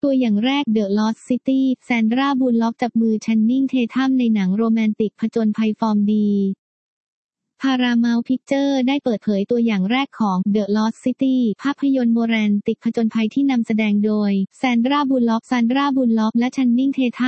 ตัวอย่างแรก The Lost City แซนดรา บูลล็อกจับมือ Channing Tatum ในหนังโรแมนติกผจญภัยฟอร์มดี Paramount Pictures ได้เปิดเผยตัวอย่างแรกของ The Lost City ภาพยนตร์โรแมนติกผจญภัยที่นำแสดงโดย แซนดรา บูลล็อก และ Channing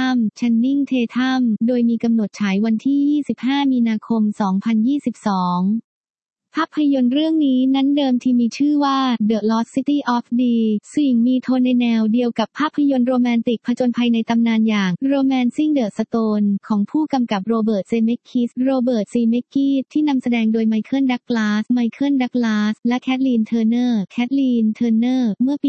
Tatum โดยมีกำหนดฉายวันที่ 25 มีนาคม 2022 ภาพยนตร์เรื่องนี้นั้นเดิมทีมีชื่อว่า The Lost City of the ซึ่งมีโทนในแนวเดียวกับภาพยนตร์โรแมนติกผจญภัยในตำนานอย่าง Romancing the Stone ของผู้กำกับโรเบิร์ต ซีเมกกี้ที่นำแสดงโดยไมเคิล ดักลาส และแคทลีน เทอร์เนอร์ เมื่อปี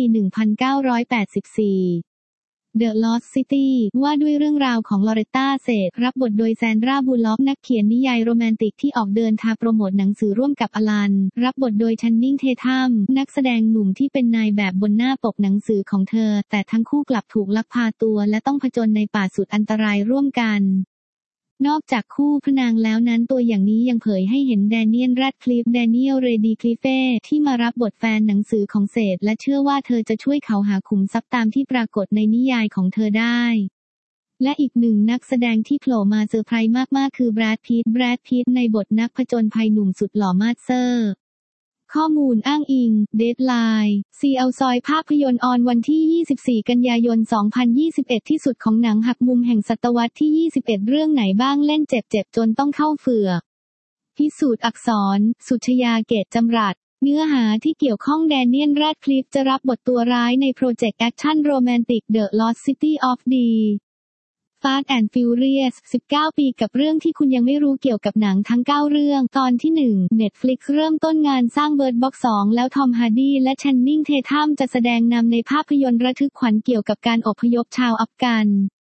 1984 The Lost City ว่าด้วยเรื่องราวของลอเรตตา เศษรับบทโดยแซนดรา บูลล็อกนักเขียนนิยายโรแมนติกที่ออกเดินทางโปรโมทหนังสือร่วมกับอลันรับบทโดย Channing Tatum นักแสดงหนุ่มที่เป็นนายแบบบนหน้าปกหนังสือของเธอแต่ทั้งคู่กลับถูกลักพาตัวและต้องผจญในป่าสุดอันตรายร่วมกันนอกจากคู่พระนางแล้วนั้นตัวอย่างนี้ยังเผยให้เห็นแดเนียล แรดคลิฟที่มารับบทแฟนหนังสือของเศษและเชื่อว่าเธอจะช่วยเขาหาขุมทรัพย์ตามที่ปรากฏในนิยายของเธอได้และอีกหนึ่งนักแสดงที่โผล่มาเซอร์ไพรส์มากๆคือแบรดพิตต์ในบทนักผจญภัยหนุ่มสุดหล่อมาสเซอร์ข้อมูลอ้างอิง Deadline ซีเอาซอยภาพยนตร์ออนวันที่ 24 กันยายน 2021 ที่สุดของหนังหักมุมแห่งศตวรรษที่ 21 เรื่องไหนบ้างเล่นเจ็บจนต้องเข้าเฝือกพิสูจน์อักษร สุชยา เกตจำรัดเนื้อหาที่เกี่ยวข้องแดเนียล แรดคลิฟจะรับบทตัวร้ายในโปรเจกต์แอคชั่นโรแมนติก The Lost City of the Fast and Furious 19 ปีกับเรื่องที่คุณยังไม่รู้เกี่ยวกับหนังทั้ง 9 เรื่องตอนที่ 1 Netflix เริ่มต้นงานสร้าง Bird Box 2 แล้วทอม ฮาร์ดีและ Channing Tatum จะแสดงนำในภาพยนตร์ระทึกขวัญเกี่ยวกับการอพยพชาวอัฟกัน